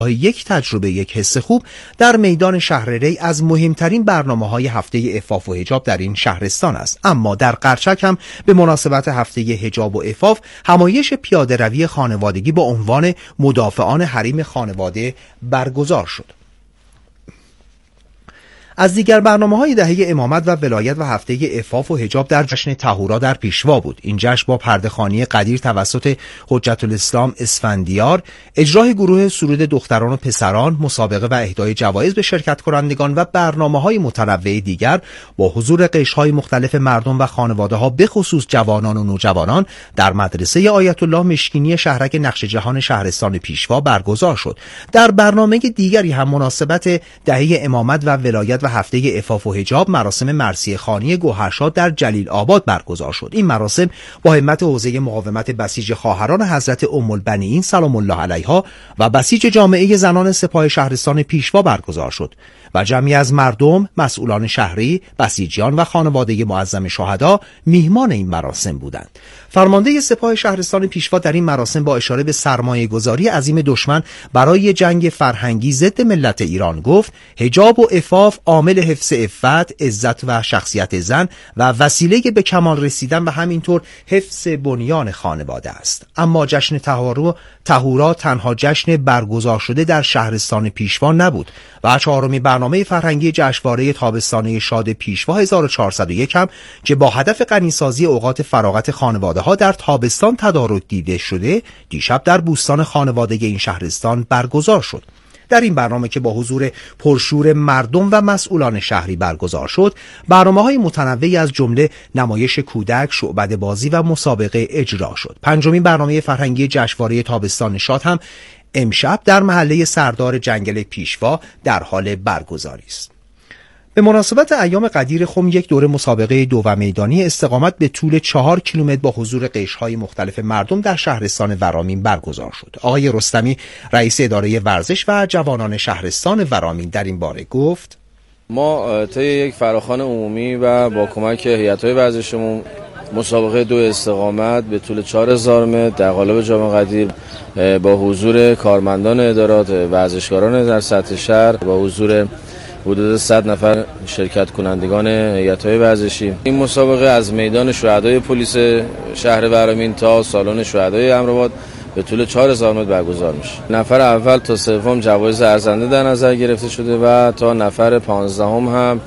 یک تجربه یک حس خوب در میدان شهر ری از مهمترین برنامه‌های هفته عفاف و حجاب در این شهرستان است. اما در قرچک هم به مناسبت هفته حجاب و عفاف همایش پیاده‌روی خانوادگی با عنوان مدافعان حریم خانواده برگزار شد. از دیگر برنامه‌های دهه امامت و ولایت و هفته عفاف و حجاب در جشن طهورا در پیشوا بود. این جشن با پرده‌خوانی قدیر توسط حجت الاسلام اسفندیار، اجرای گروه سرود دختران و پسران، مسابقه و اهدای جوایز به شرکت کنندگان و برنامه‌های متنوع دیگر با حضور قشرهای مختلف مردم و خانواده‌ها به خصوص جوانان و نوجوانان در مدرسه آیت الله مشکینی شهرک نقش جهان شهرستان پیشوا برگزار شد. در برنامه دیگری هم مناسبت دهه امامت و ولایت و هفته عفاف و حجاب مراسم مرثیه خوانی گوهرشاد در جلیل آباد برگزار شد. این مراسم با همت حوزه مقاومت بسیج خواهران حضرت ام البنین سلام الله علیها و بسیج جامعه زنان سپاه شهرستان پیشوا برگزار شد و جمعی از مردم، مسئولان شهری، بسیجیان و خانواده معظم شهدا میهمان این مراسم بودند. فرمانده سپاه شهرستان پیشوا در این مراسم با اشاره به سرمایه‌گذاری عظیم دشمن برای جنگ فرهنگی ضد ملت ایران گفت: حجاب و عفاف عامل حفظ عفت، عزت و شخصیت زن و وسیله به کمال رسیدن و همینطور حفظ بنیان خانواده است. اما جشن طهورا تنها جشن برگزار شده در شهرستان پیشوا نبود و چهارمین برنامه فرهنگی جشنواره تابستانه شاد پیشوا 1401 هم که با هدف غنیسازی اوقات فراغت خانواده‌ها در تابستان تدارک دیده شده، دیشب در بوستان خانواده این شهرستان برگزار شد. در این برنامه که با حضور پرشور مردم و مسئولان شهری برگزار شد، برنامه‌های متنوعی از جمله نمایش کودک، شعبده بازی و مسابقه اجرا شد. پنجمین برنامه فرهنگی جشنواره تابستان شاد هم امشب در محله سردار جنگل پیشوا در حال برگزاری است. به مناسبت ایام قدیر خم یک دوره مسابقه دو و میدانی استقامت به طول 4 کیلومتر با حضور قشرهای مختلف مردم در شهرستان ورامین برگزار شد. آقای رستمی رئیس اداره ورزش و جوانان شهرستان ورامین در این باره گفت: ما طی یک فراخوان عمومی و با کمک هیئت‌های ورزشمون مسابقه دو استقامت به طول 4000 متر در قالب جام قدیر با حضور کارمندان ادارات، ورزشکاران در سطح شهر، با حضور حدود 100 نفر شرکت کنندگان هیئت‌های ورزشی، این مسابقه از میدان شهدای پلیس شهر ورامین تا سالن شهدای امرآباد به طول 4000 متر برگزار میشه. نفر اول تا سوم جوایز ارزنده در نظر گرفته شده و تا نفر 15 هم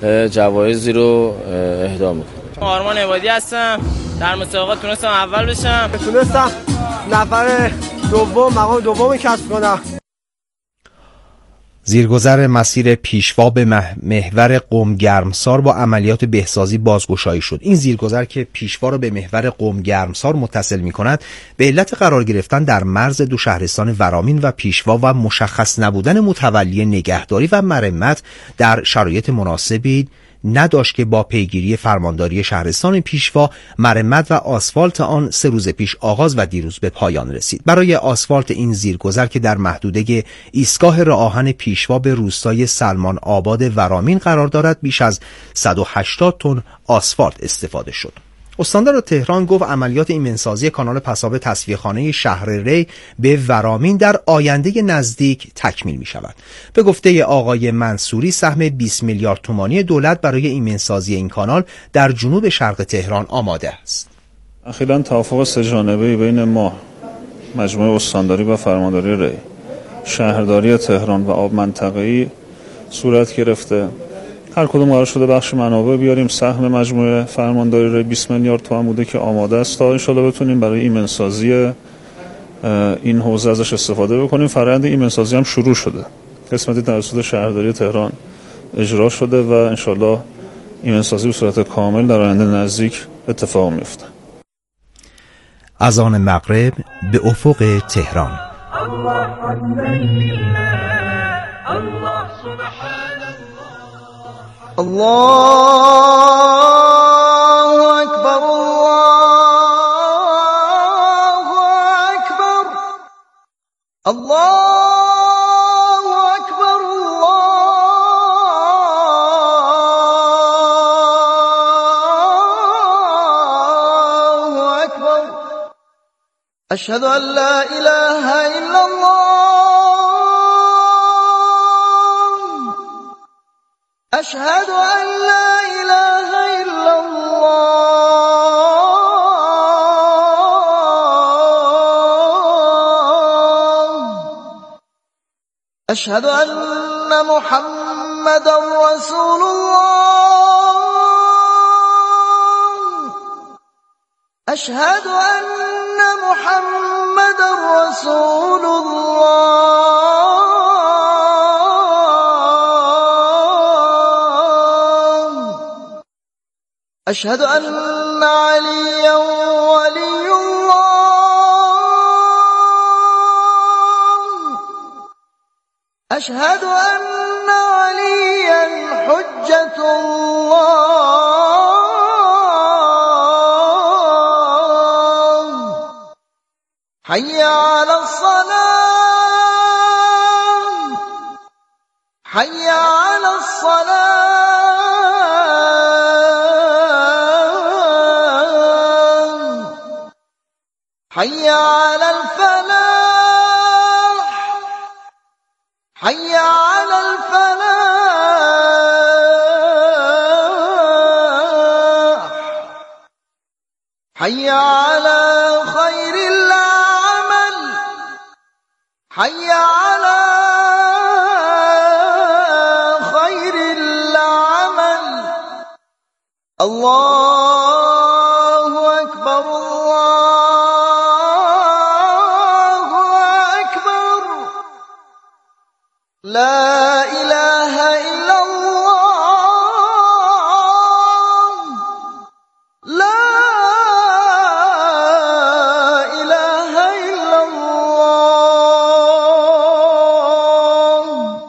جوایزی رو اهدا میکنه. آرمان عبادی هستم. در مسابقه تونستم اول بشم. تونستم نفر مقام دوم کسب کنم. زیرگذر مسیر پیشوا به محور قم گرمسار با عملیات بهسازی بازگشایی شد. این زیرگذر که پیشوا را به محور قم گرمسار متصل می‌کند، به علت قرار گرفتن در مرز دو شهرستان ورامین و پیشوا و مشخص نبودن متولی نگهداری و مرمت در شرایط مناسبی نداشت که با پیگیری فرمانداری شهرستان پیشوا مرمت و آسفالت آن 3 روز پیش آغاز و دیروز به پایان رسید. برای آسفالت این زیرگذر که در محدوده ایستگاه راه آهن پیشوا به روستای سلمان آباد ورامین قرار دارد، بیش از 180 تن آسفالت استفاده شد. استاندار تهران گفت عملیات ایمنسازی کانال پساب تصفیه‌خانه شهر ری به ورامین در آینده نزدیک تکمیل می شود. به گفته آقای منصوری سهم 20 میلیارد تومانی دولت برای ایمنسازی این کانال در جنوب شرق تهران آماده است. اخیراً توافق 3 جانبه‌ای بین ما، مجموعه استانداری و فرمانداری ری، شهرداری تهران و آب منطقه‌ای صورت گرفته. هر کدوم قرار شده بخش منابع بیاریم. سهم مجموعه فرمانداری ری 20 میلیارد تومان بوده که آماده است تا ان شاءالله بتونیم برای ایمنسازی این حوزه ازش استفاده بکنیم. فرآیند ایمنسازی هم شروع شده. قسمتی توسط شهرداری تهران اجرا شده و ان شاءالله ایمنسازی به صورت کامل در آینده نزدیک اتفاق میفته. اذان مغرب به افق تهران. الله أكبر الله أكبر الله أكبر الله أكبر أشهد أن لا إله إلا الله أشهد أن لا إله إلا الله أشهد أن محمد رسول الله أشهد أن محمد رسول الله أشهد أن عليا ولي أشهد أن عليا حجة الله حي على الصلاة حي على الصلاة حي على الفلاح حي على الفلاح حي على خير العمل حي على خير العمل الله أكبر الله أكبر لا إله إلا الله لا إله إلا الله.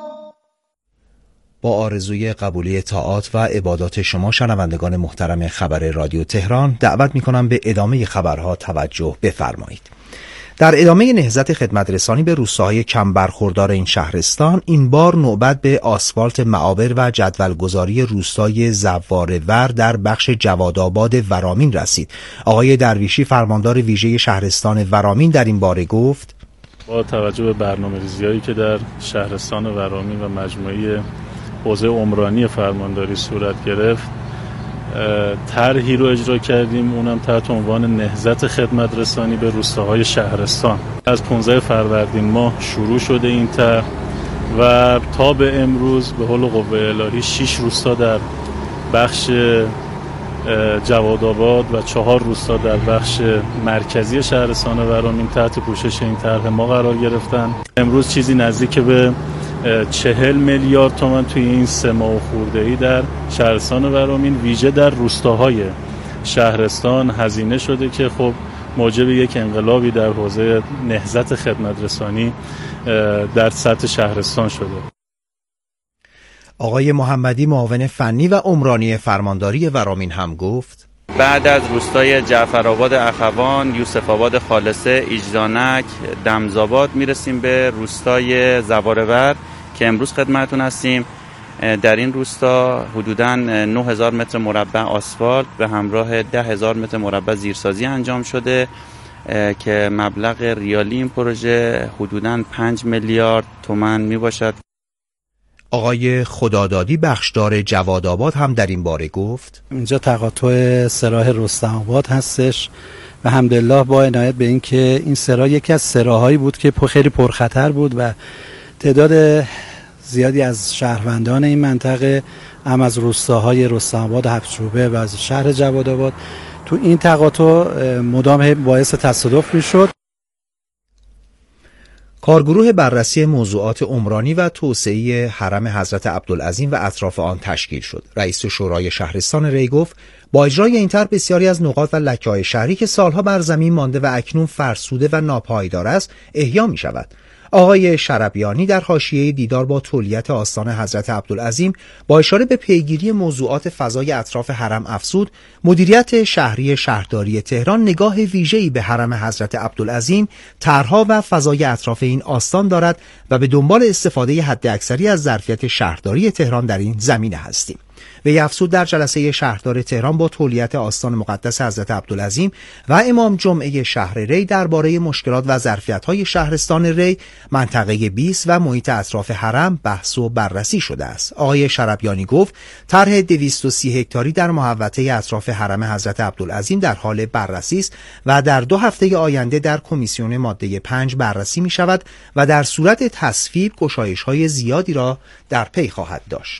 با آرزوی قبولی طاعات و عبادات شما شنوندگان محترم خبر رادیو تهران دعوت می‌کنم به ادامه خبرها توجه بفرمایید. در ادامه نهضت خدمترسانی به روستاهای کم برخوردار این شهرستان، این بار نوبت به آسفالت معابر و جدولگذاری روستای زواره‌ور در بخش جوادآباد ورامین رسید. آقای درویشی فرماندار ویژه شهرستان ورامین در این باره گفت: با توجه به برنامه‌ریزی‌هایی که در شهرستان ورامین و مجموعه حوزه عمرانی فرمانداری صورت گرفت، طرحی رو اجرا کردیم، اونم تحت عنوان نهضت خدمت رسانی به روستاهای شهرستان. از 15 فروردین ماه شروع شده این طرح و تا به امروز به حول قوه الهی 6 روستا در بخش جوادآباد و 4 روستا در بخش مرکزی شهرستان ورامین تحت پوشش این طرح ما قرار گرفتن. امروز چیزی نزدیک به 40 میلیارد تومان توی این 3 ماه خورده‌ای در شهرستان ورامین ویژه در روستاهای شهرستان هزینه شده که خب موجب یک انقلابی در حوزه نهضت خدمت رسانی در سطح شهرستان شده. آقای محمدی معاون فنی و عمرانی فرمانداری ورامین هم گفت: بعد از روستای جعفرآباد اخوان، یوسف آباد خالصه، ایجدانک، دمزآباد میرسیم به روستای زواره‌ور که امروز خدمتتون هستیم. در این روستا حدوداً 9000 متر مربع آسفالت به همراه 10000 متر مربع زیرسازی انجام شده که مبلغ ریالی این پروژه حدوداً 5 میلیارد تومان می باشد. آقای خدادادی بخشدار جوادآباد هم در این باره گفت: اینجا تقاطع سراح رستم آباد هستش و الحمدلله با عنایت به این که این سرا یکی از سراهایی بود که خیلی پرخطر بود و تعداد زیادی از شهروندان این منطقه هم از روستاهای رستم آباد، هفت‌چوبه و از شهر جوادآباد تو این تقاطع مدام باعث تصادف میشد. کارگروه بررسی موضوعات عمرانی و توسعه حرم حضرت عبدالعظیم و اطراف آن تشکیل شد. رئیس شورای شهرستان ری گفت با اجرای این طرح بسیاری از نقاط و لکه‌های شهری که سالها بر زمین مانده و اکنون فرسوده و ناپایدار است احیا می شود. آقای شربیانی در حاشیه دیدار با تولیت آستان حضرت عبدالعظیم با اشاره به پیگیری موضوعات فضای اطراف حرم افزود مدیریت شهری شهرداری تهران نگاه ویژه‌ای به حرم حضرت عبدالعظیم، طرح‌ها و فضای اطراف این آستان دارد و به دنبال استفاده حداکثری از ظرفیت شهرداری تهران در این زمینه هستیم. وی افزود در جلسه شهردار تهران با تولیت آستان مقدس حضرت عبدالعظیم و امام جمعه شهر ری درباره مشکلات و ظرفیت‌های شهرستان ری، منطقه 20 و محیط اطراف حرم بحث و بررسی شده است. آقای شربیانی گفت طرح 230 هکتاری در محوطه اطراف حرم حضرت عبدالعظیم در حال بررسی است و در 2 هفته آینده در کمیسیون ماده 5 بررسی می شود و در صورت تصویب گشایش‌های زیادی را در پی خواهد داشت.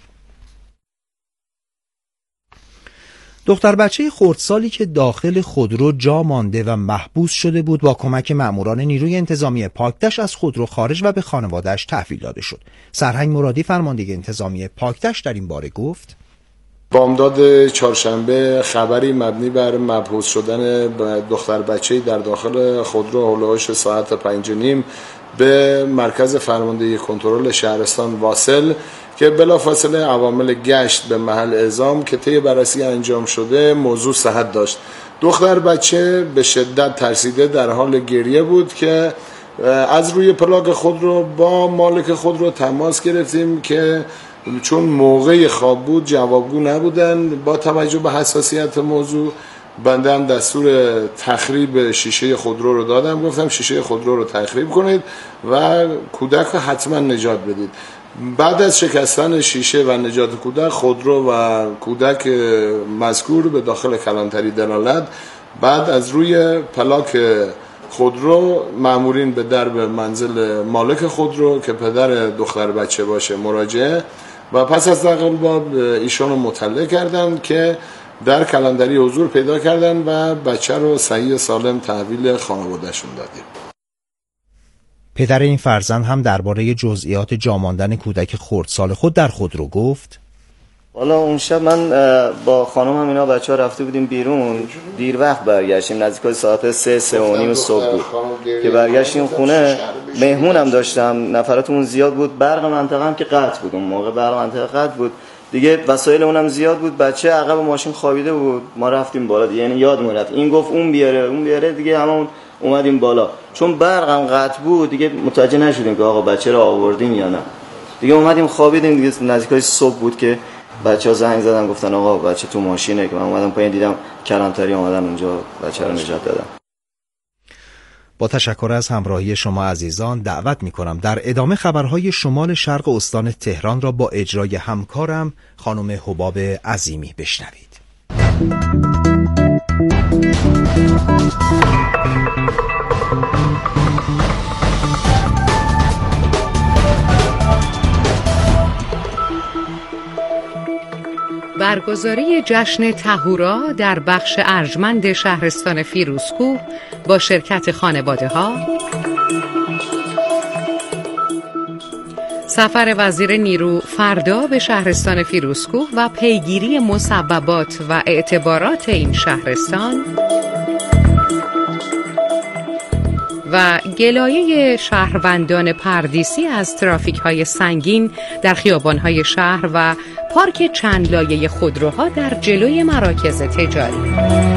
دختر بچه خردسالی که داخل خودرو جا مانده و محبوس شده بود با کمک مأموران نیروی انتظامی پاکدشت از خودرو خارج و به خانواده‌اش تحویل داده شد. سرهنگ مرادی فرمانده انتظامی پاکدشت در این باره گفت: بامداد چهارشنبه خبری مبنی بر مبعوث شدن دختر بچه‌ای در داخل خودرو هولوش ساعت 5:30 به مرکز فرماندهی کنترل شهرستان واصل که بلافاصله عوامل گشت به محل اعزام که طی بررسی انجام شده موضوع صحت داشت. دختر بچه به شدت ترسیده در حال گریه بود که از روی پلاک خودرو با مالک خودرو تماس گرفتیم که چون موقع خواب بود جوابگو نبودن. با توجه به حساسیت موضوع بنده هم دستور تخریب شیشه خودرو رو دادم، گفتم شیشه خودرو رو تخریب کنید و کودک رو حتما نجات بدید. بعد از شکستن شیشه و نجات کودک، خودرو و کودک مذکور به داخل کلانتری دلالت. بعد از روی پلاک خودرو مأمورین به درب منزل مالک خودرو که پدر دختر بچه باشه مراجعه و پس از تقلبات ایشان رو مطلع کردن که در کلانتری حضور پیدا کردن و بچه رو صحیح سالم تحویل خانواده‌شون دادیم. پدر این فرزند هم درباره جزئیات جا ماندن کودک خردسال خود در خودرو گفت: والا اون شب من با خانم هم اینا بچه‌ها رفته بودیم بیرون، دیر وقت برگشتیم، نزدیک ساعت 3:30 صبح بود که برگشتیم خونه. مهمونم داشتم، نفراتمون زیاد بود، برق منطقه هم که قطع بود، اون موقع برق منطقه قطع بود دیگه، وسایل اونم زیاد بود، بچه عقب ماشین خوابیده بود. ما رفتیم بالا دیگه، یعنی یادمون رفت این گفت اون بیاره دیگه، همون اومدیم بالا. چون برقم قطع بود دیگه متوجه نشدیم که آقا بچه رو آوردیم یا نه. دیگه اومدیم خوابیدیم دیگه. نزدیکای صبح بود که بچه‌ها زنگ زدن گفتن آقا بچه تو ماشینه، که من اومدم پایین دیدم کلانتری اومدن اونجا بچه رو نجات دادن. با تشکر از همراهی شما عزیزان دعوت می‌کنم در ادامه خبرهای شمال شرق استان تهران را با اجرای همکارم خانم حباب عظیمی بشنوید. برگزاری جشن طهورا در بخش ارجمند شهرستان فیروزکوه با شرکت خانواده‌ها، سفر وزیر نیرو فردا به شهرستان فیروزکوه و پیگیری مسببات و اعتبارات این شهرستان و گلایه شهروندان پردیسی از ترافیک‌های سنگین در خیابان‌های شهر و پارک چند لایه خودروها در جلوی مراکز تجاری.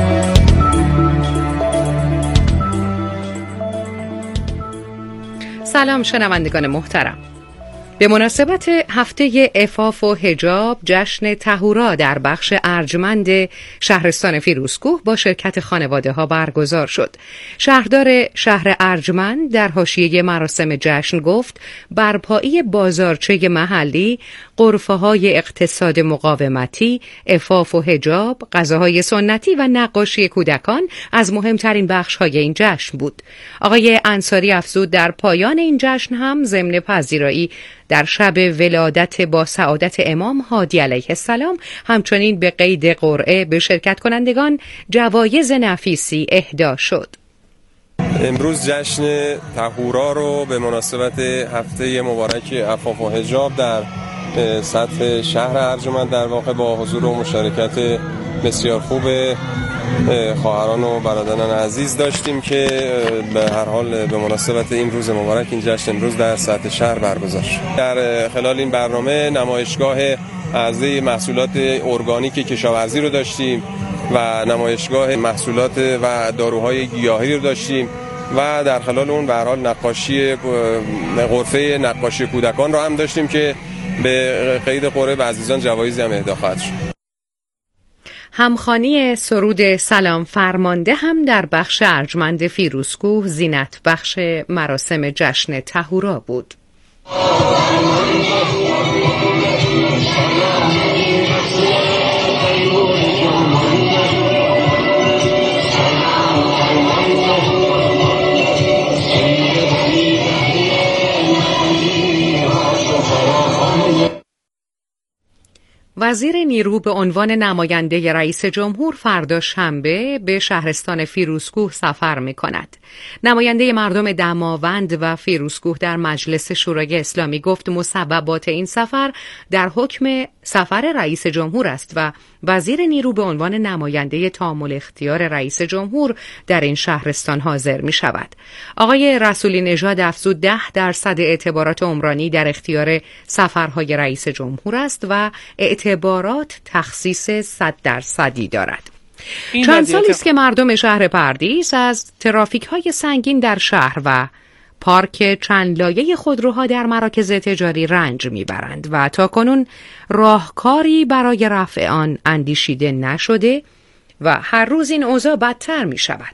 سلام شنوندگان محترم. به مناسبت هفته عفاف و حجاب، جشن طهورا در بخش ارجمند شهرستان فیروزکوه با شرکت خانواده‌ها برگزار شد. شهردار شهر ارجمند در حاشیه مراسم جشن گفت برپایی بازارچه محلی، غرفه‌های اقتصاد مقاومتی، عفاف و حجاب، غذاهای سنتی و نقاشی کودکان از مهمترین بخش‌های این جشن بود. آقای انصاری افزود در پایان این جشن هم ضمن پذیرایی در شب ولادت با سعادت امام هادی علیه السلام همچنین به قید قرعه به شرکت کنندگان جوایز نفیسی اهدا شد. امروز جشن طهورا رو به مناسبت هفته مبارک عفاف و حجاب در سطح شهر ارجمند در واقع با حضور و مشارکت بسیار خوب خواهران و برادران عزیز داشتیم که به هر حال به مناسبت این روز مبارک این جشن امروز در سطح شهر برگزار شد. در خلال این برنامه نمایشگاه عرضه محصولات ارگانیک کشاورزی رو داشتیم و نمایشگاه محصولات و داروهای گیاهی رو داشتیم و در خلال اون به هر حال نقاشی غرفه نقاشی کودکان رو هم داشتیم که به قید قرب عزیزان جوایزی هم اهدا خواهد شد. همخوانی سرود سلام فرمانده هم در بخش ارجمند فیروزکوه زینت بخش مراسم جشن طهورا بود. وزیر نیرو به عنوان نماینده رئیس جمهور فردا شنبه به شهرستان فیروزکوه سفر می‌کند. نماینده مردم دماوند و فیروزکوه در مجلس شورای اسلامی گفت مسببات این سفر در حکم سفر رئیس جمهور است و وزیر نیرو به عنوان نماینده تامل اختیار رئیس جمهور در این شهرستان حاضر می‌شود. آقای رسولی نژاد افزود 10% اعتبارات عمرانی در اختیار سفرهای رئیس جمهور است و اعتبارات تخصیص 100% دارد. چند سالی است که مردم شهر پردیس از ترافیک‌های سنگین در شهر و پارک چند لایه خودروها در مراکز تجاری رنج میبرند و تاکنون راهکاری برای رفع آن اندیشیده نشده و هر روز این اوضاع بدتر می شود.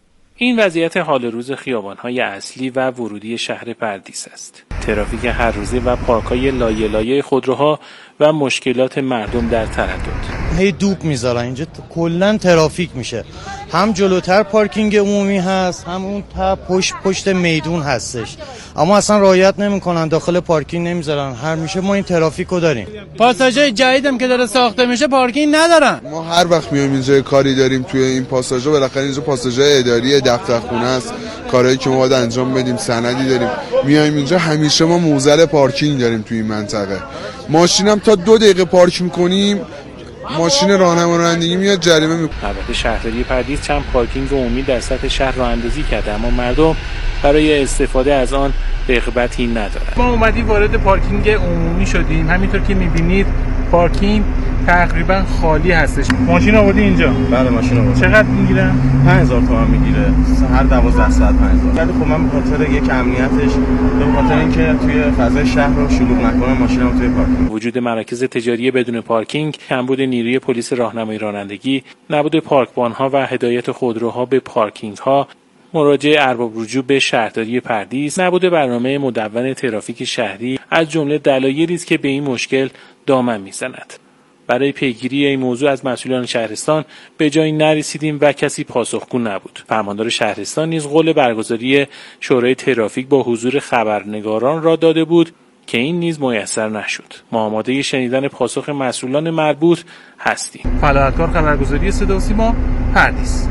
این وضعیت حال روز خیابان‌های اصلی و ورودی شهر پردیس است. ترافیک هر روزه و پارک‌های لایه لایه خودروها و مشکلات مردم در تردد. هی دوب میذارن اینجا کلا ترافیک میشه. هم جلوتر پارکینگ عمومی هست، هم اون تا پشت میدون هستش. اما اصلا رعایت نمیکنن، داخل پارکینگ نمیذارن. هر میشه ما این ترافیکو داریم. پاساژهای جدیدم که داره ساخته میشه پارکینگ ندارن. ما هر وقت میایم اینجا کاری داریم توی این پاساژها، بالاخره اینجا پاساژهای اداری دفترخونه است، کارهایی که ما باید انجام بدیم، سندی داریم. میایم اینجا همیشه ما موزل پارکینگ داریم توی این منطقه. ماشینم تا 2 دقیقه پارک میکنیم ماشین راهنما رانندگی میاد جریمه میکنه. البته شهرداری پردیس چند پارکینگ عمومی در سطح شهر راه اندازی کرده، اما مردم برای استفاده از آن رغبتی ندارند. ما اومدیم وارد پارکینگ عمومی شدیم، همینطور که میبینید پارکینگ تقریبا خالی هستش. ماشین آوردی اینجا؟ بله ماشین آوردم. چقدر میگیره؟ 5000 تومان میگیره. هر 12 ساعت 5000. ولی خب من به خاطر یک امنیتش، به خاطر اینکه توی فضای شهر رو شلوغ نکنم ماشینم توی پارکینگ. وجود مراکز تجاری بدون پارکینگ، کمبود نیروی پلیس راهنمایی رانندگی، نبود پارکبان‌ها و هدایت خودروها به پارکینگ‌ها، مراجعه ارباب رجوع به شهرداری پردیس، نبود برنامه مدون ترافیک شهری از جمله دلایلی است که به این مشکل دامن میزند. برای پیگیری این موضوع از مسئولان شهرستان به جایی نرسیدیم و کسی پاسخگو نبود. فرماندار شهرستان نیز قول برگزاری شورای ترافیک با حضور خبرنگاران را داده بود که این نیز میسر نشد. ما آماده شنیدن پاسخ مسئولان مربوط هستیم. فعالیتکار خبرگزاری صدا و سیما پردیس.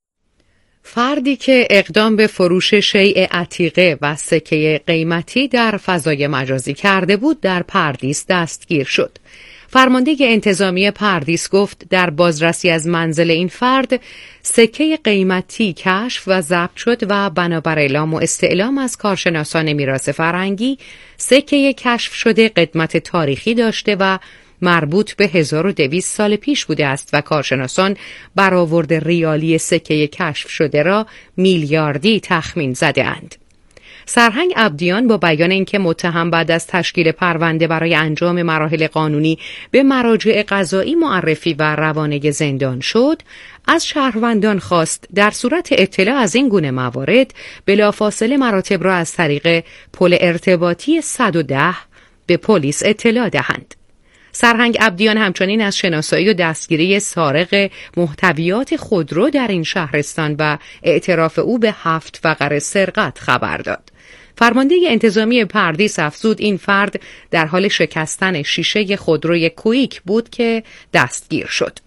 فردی که اقدام به فروش شیء عتیقه و سکه قیمتی در فضای مجازی کرده بود در پردیس دستگیر شد. فرمانده انتظامی پردیس گفت در بازرسی از منزل این فرد سکه قیمتی کشف و ضبط شد و بنابر اعلام و استعلام از کارشناسان میراث فرهنگی سکه کشف شده قدمت تاریخی داشته و مربوط به 1200 سال پیش بوده است و کارشناسان برآورد ریالی سکه کشف شده را میلیاردی تخمین زده اند. سرهنگ عبدیان با بیان اینکه متهم بعد از تشکیل پرونده برای انجام مراحل قانونی به مراجع قضایی معرفی و روانه زندان شد، از شهروندان خواست در صورت اطلاع از این گونه موارد بلافاصله مراتب را از طریق پل ارتباطی 110 به پلیس اطلاع دهند. سرهنگ عبدیان همچنین از شناسایی و دستگیری سارق محتویات خودرو در این شهرستان و اعتراف او به 7 فقر سرقت خبر داد. فرمانده انتظامی پردیس افزود این فرد در حال شکستن شیشه خودروی کویک بود که دستگیر شد.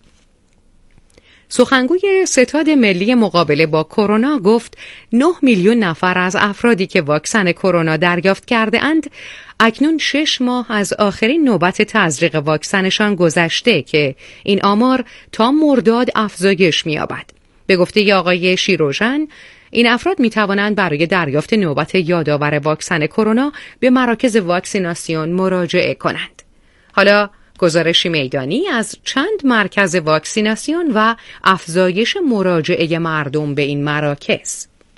سخنگوی ستاد ملی مقابله با کرونا گفت 9 میلیون نفر از افرادی که واکسن کرونا دریافت کرده اند اکنون 6 ماه از آخرین نوبت تزریق واکسنشان گذشته که این آمار تا مرداد افزایش می‌یابد. به گفته آقای شیروژن این افراد می توانند برای دریافت نوبت یادآور واکسن کرونا به مراکز واکسیناسیون مراجعه کنند. حالا گزارشی میدانی از چند مرکز واکسیناسیون و افزایش مراجعه مردم به این مراکز.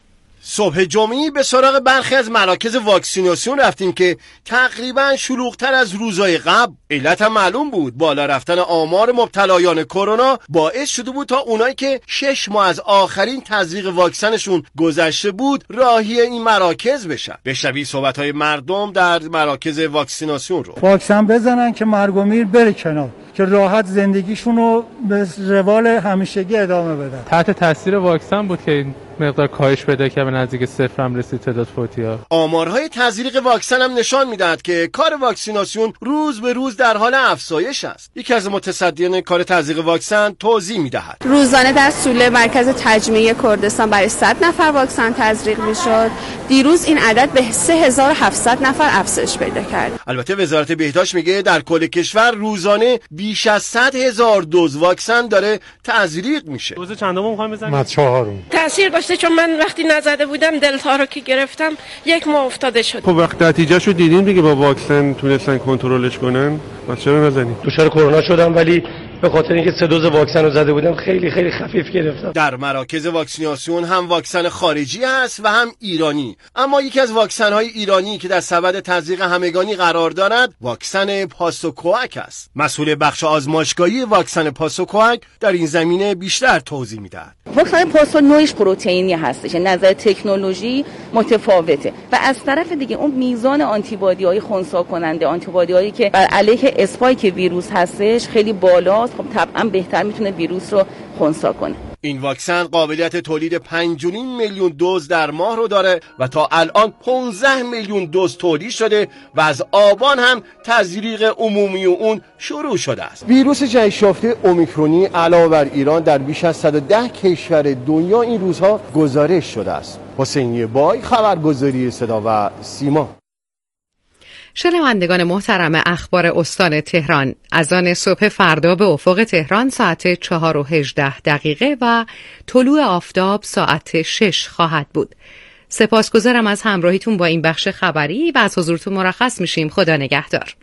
صبح جمعه به سراغ برخی از مراکز واکسیناسیون رفتیم که تقریبا شلوغ‌تر از روزهای قبل. علت هم معلوم بود، بالا رفتن آمار مبتلایان کرونا باعث شده بود تا اونایی که 6 ماه از آخرین تزریق واکسنشون گذشته بود راهی این مراکز بشن. بشنوید صحبت‌های مردم در مراکز واکسیناسیون رو. واکسن بزنن که مرگ و میر بره کنار، که راحت زندگیشون رو به روال همیشگی ادامه بدن. تحت تاثیر واکسن بود که این مقدار کاهش پیدا کرد، به نزدیک صفر هم رسید تعداد فوتی‌ها. آمارهای تزریق واکسن هم نشان میدهد که کار واکسیناسیون روز به روز در حال افزایش است. یکی از متصدیان کار تزریق واکسن توضیح میدهد. روزانه در سوله مرکز تجمیع کردستان برای 100 نفر واکسن تزریق میشد. دیروز این عدد به 3700 نفر افزایش پیدا کرد. البته وزارت بهداشت میگه در کل کشور روزانه بیش از 100,000 دوز واکسن داره تزریق میشه. دوز چندم میخوام بزنید؟ من 4م. تاثیر داشته، چون من وقتی نزده بودم دلتا رو که گرفتم 1 ماه افتاده شد. خب وقتی نتیجهشو دیدین دیگه، با واکسن تونستن کنترلش کنن، پس چرا نزنید؟ دچار کرونا شدم ولی به خاطر اینکه 3 دوز واکسن رو زده بودم خیلی خفیف گرفتم. در مراکز واکسیناسیون هم واکسن خارجی هست و هم ایرانی، اما یکی از واکسن‌های ایرانی که در سبد تزریق همگانی قرار دارد واکسن پاسوکوآک است. مسئول بخش آزمایشگاهی واکسن پاسوکوآک در این زمینه بیشتر توضیح می‌دهد. واکسن پاسو نوعش پروتئینی هستش، نظر تکنولوژی متفاوته و از طرف دیگه اون میزان آنتیبادی‌های خنثی کننده، آنتیبادی‌هایی که بر علیه اسپایک ویروس هستش خیلی بالاست. خب طبعا بهتر میتونه ویروس رو خنثی کنه. این واکسن قابلیت تولید 5.5 میلیون دوز در ماه رو داره و تا الان 15 میلیون دوز تولید شده و از آبان هم تزریق عمومی اون شروع شده است. ویروس جدید شافته اومیکرونی علاوه بر ایران در بیش از 110 کشور دنیا این روزها گزارش شده است. حسینی بای، خبرگزاری صدا و سیما. شنوندگان محترم، اخبار استان تهران. از آن صبح فردا به افق تهران ساعت 4:18 و طلوع آفتاب ساعت 6 خواهد بود. سپاسگزارم از همراهیتون با این بخش خبری و از حضورتون مرخص میشیم. خدا نگهدار.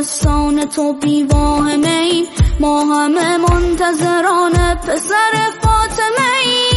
داستان تو بیواه می، ما همه منتظران پسر فاطمه ای.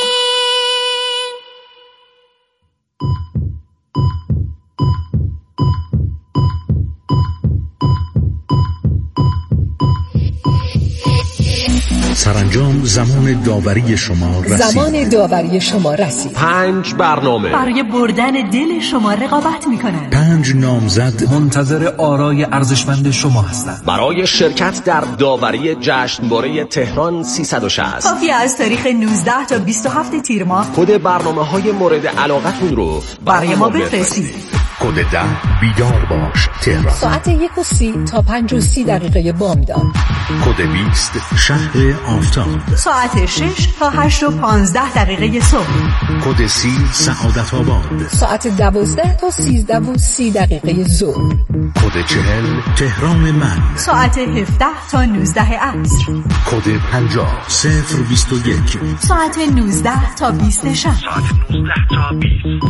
سرانجام زمان داوری شما رسید. زمان داوری شما رسید. 5 برنامه برای بردن دل شما رقابت میکنند. 5 نامزد منتظر آرای ارزشمند شما هستند. برای شرکت در داوری جشنواره تهران 360 کافی از تاریخ 19 تا 27 تیر ماه کد برنامه‌های مورد علاقتون رو برای ما بفرستید. کد 10 بیدار باش تهران. ساعت 1:30 تا 5:30 بامداد. کد 20 شهر آفتاب. ساعت 6 تا 8:15 صبح. کد 30 سعادت آباد. ساعت 12 تا 13:30 ظهر. کد 40 تهران من. ساعت 17 تا 19 عصر. کد 50 021. ساعت 19 تا 20 شب. ساعت 19 تا 20.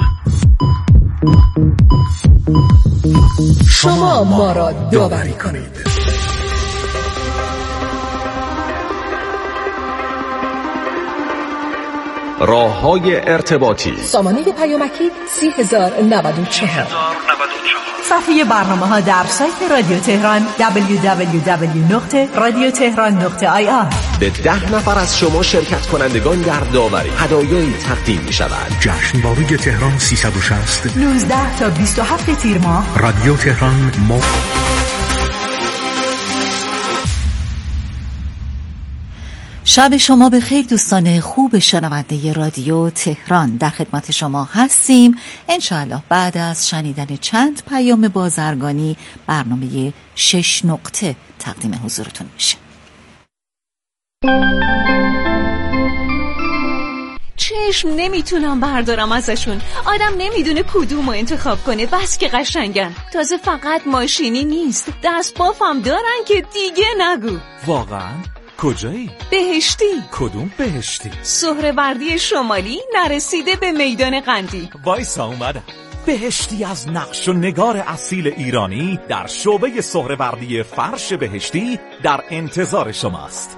شما ما را داوری کنید. راه‌های ارتباطی سامانه پیامکی 30,094. صفحه برنامه‌ها در سایت رادیو تهران www.radiotehran.ir. به 10 نفر از شما شرکت کنندگان در داوری هدایایی تقدیم می شود. جشنواره تهران 360 19 تا 27 تیر ماه. رادیو تهران شب شما به خیر دوستان خوب شنونده رادیو تهران، در خدمت شما هستیم. انشاءالله بعد از شنیدن چند پیام بازرگانی برنامه 6 نقطه تقدیم حضورتون میشه. چشم نمیتونم بردارم ازشون. آدم نمیدونه کدومو انتخاب کنه، بس که قشنگن. تازه فقط ماشینی نیست، دست بافم دارن که دیگه نگو. واقعا؟ کجایی؟ بهشتی. کدوم بهشتی؟ سهروردی شمالی نرسیده به میدان قندی. وایسا اومدم. بهشتی از نقش و نگار اصیل ایرانی در شعبه سهروردی فرش بهشتی در انتظار شماست.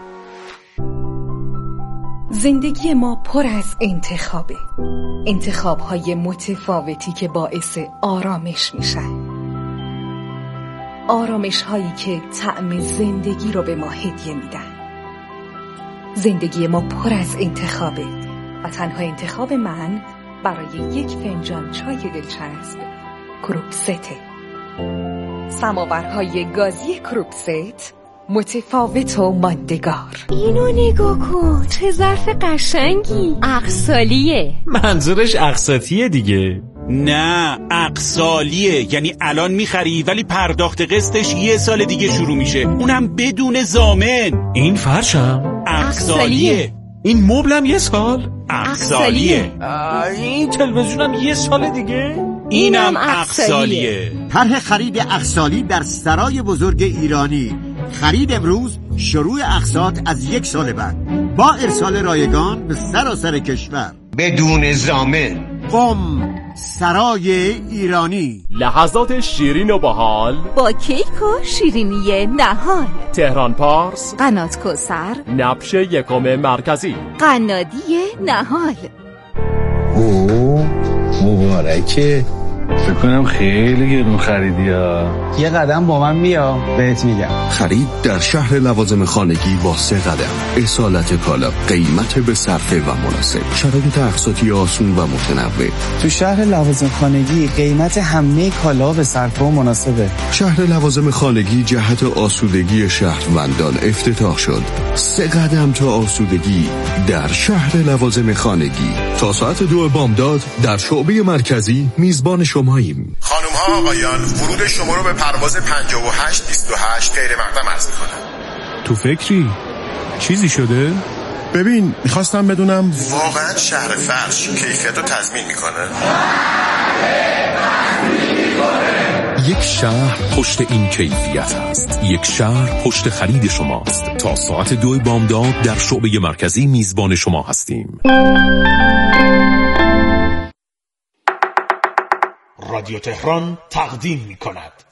زندگی ما پر از انتخابه، انتخاب‌های متفاوتی که باعث آرامش میشن، آرامش‌هایی که طعم زندگی رو به ما هدیه میدن. زندگی ما پر از انتخابه و تنها انتخاب من برای یک فنجان چای دلچسب کروکسته. سماورهای گازی کروکست متفاوت و ماندگار. اینو نگاه کن، چه ظرف قشنگی. اقسالیه. منظورش اقساطیه دیگه. نه، اقسالیه، یعنی الان میخری ولی پرداخت قسطش 1 سال دیگه شروع میشه، اونم بدون ضامن. این فرشم اقسالیه. این مبلم 1 سال اقسالیه. این تلویزیونم 1 سال دیگه. اینم اقسالیه. طرح خرید اقسالی در سرای بزرگ ایرانی. خرید امروز، شروع اقساط از 1 سال بعد با ارسال رایگان به سراسر کشور بدون ضامن. قم، سرای ایرانی. لحظات شیرین و باحال با کیک و شیرینی نهال. تهران پارس، قنات کوثر، نبش 1 مرکزی، قنادی نهال. او مبارکه. فکر کنم خیلی گرون خریدی ها. یه قدم با من بیا بهت میگم. خرید در شهر لوازم خانگی با 3 قدم. اصالت کالا، قیمت به صرفه و مناسب، شرایط اقساطی آسون و متنوع. تو شهر لوازم خانگی قیمت همه کالا به صرفه و مناسبه. شهر لوازم خانگی جهت آسودگی شهروندان افتتاح شد. 3 قدم تا آسودگی در شهر لوازم خانگی. تا ساعت 2 بامداد در شعبه مرکزی میزبان شماییم. خانم ها آقایان، ورود شما رو به پرواز 5828 غیر مقدم عرض می‌کنم. تو فکری؟ چیزی شده؟ ببین، میخواستم بدونم واقعا شهر فرش کیفیت رو تضمین میکنه؟ یک شهر پشت این کیفیت است. یک شهر پشت خرید شماست. تا ساعت 2 بامداد در شعبه مرکزی میزبان شما هستیم. رادیو تهران تقدیم می‌کند